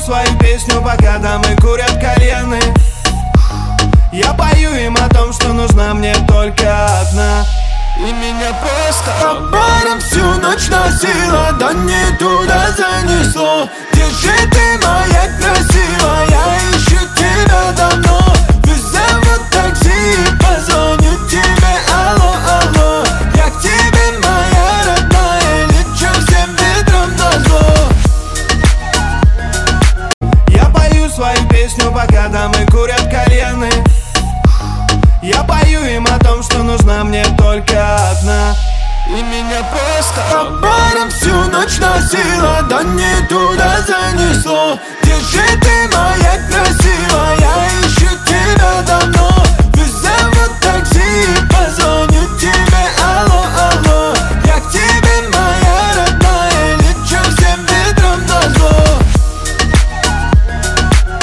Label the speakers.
Speaker 1: свою песню, пока дамы курят кальяны. Я пою им о том, что нужна мне только одна. И меня просто
Speaker 2: по барам всю ночь носила, да не туда занесло. Где же ты, моя красивая, я ищу тебя давно. Вызову такси и позвоню тебе, алло, алло. Я к тебе, моя родная, лечу всем ветром назло.
Speaker 1: Я пою свою песню, пока дамы курят кальяны. Я пою им о том, что нужна мне только одна. И меня просто
Speaker 2: по барам всю ночь носила, да не туда занесло. Где же